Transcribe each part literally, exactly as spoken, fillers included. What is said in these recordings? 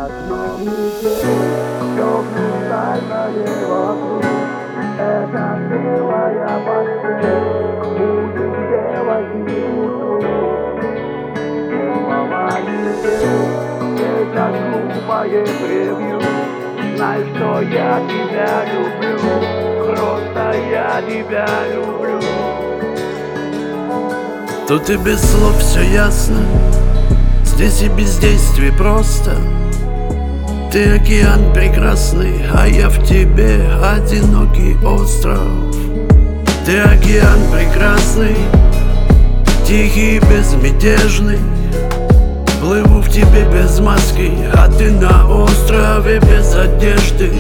окном метель, все хрустальное вокруг. Это белая постель, будет белой и утру. Белого метель, это глупое превью. Знай, что я тебя люблю, просто я тебя люблю. Тут и без слов все ясно, здесь и бездействие просто. Ты океан прекрасный, а я в тебе одинокий остров. Ты океан прекрасный, тихий и безмятежный. Плыву в тебе без маски, а ты на острове без одежды.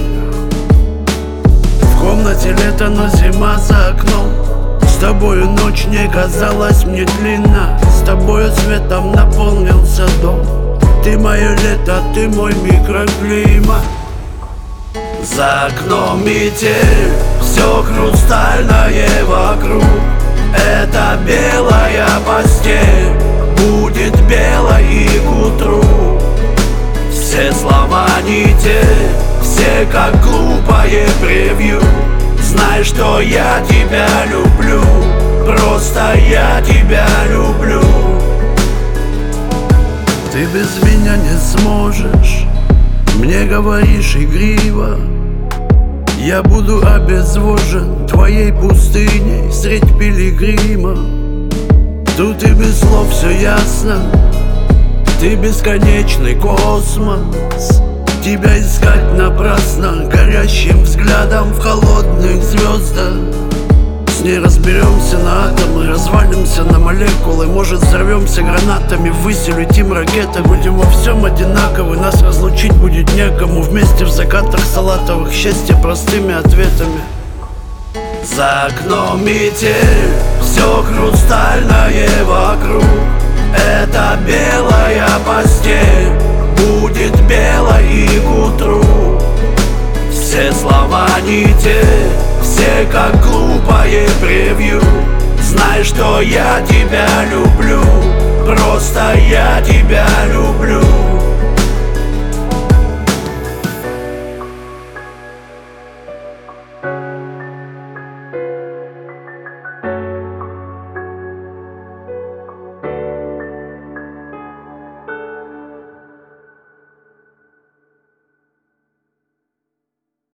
В комнате лето, но зима за окном. С тобою ночь не казалась мне длинна, с тобою светом наполнился дом. Ты мое лето, ты мой микроклимат. За окном метель, все хрустальное вокруг. Это белая постель, будет белой и к утру. Все слова не те, все как глупое превью. Знай, что я тебя люблю, просто я тебя люблю. Ты без меня не сможешь, мне говоришь игриво. Я буду обезвожен твоей пустыней средь пилигрима. Тут и без слов все ясно, ты бесконечный космос. Тебя искать напрасно, горящим взглядом в холодных звездах. С ней разберемся на атомы, развалимся на молекулы. Может, взорвемся гранатами, ввысь улетим ракетой. Будем во всем одинаковы, нас разлучить будет некому. Вместе в закатах салатовых, счастье простыми ответами. За окном метель, все хрустальное вокруг. Это белая постель, будет белой и к утру. Все слова не те, все как глупое превью. Знай, что я тебя люблю, просто я тебя люблю.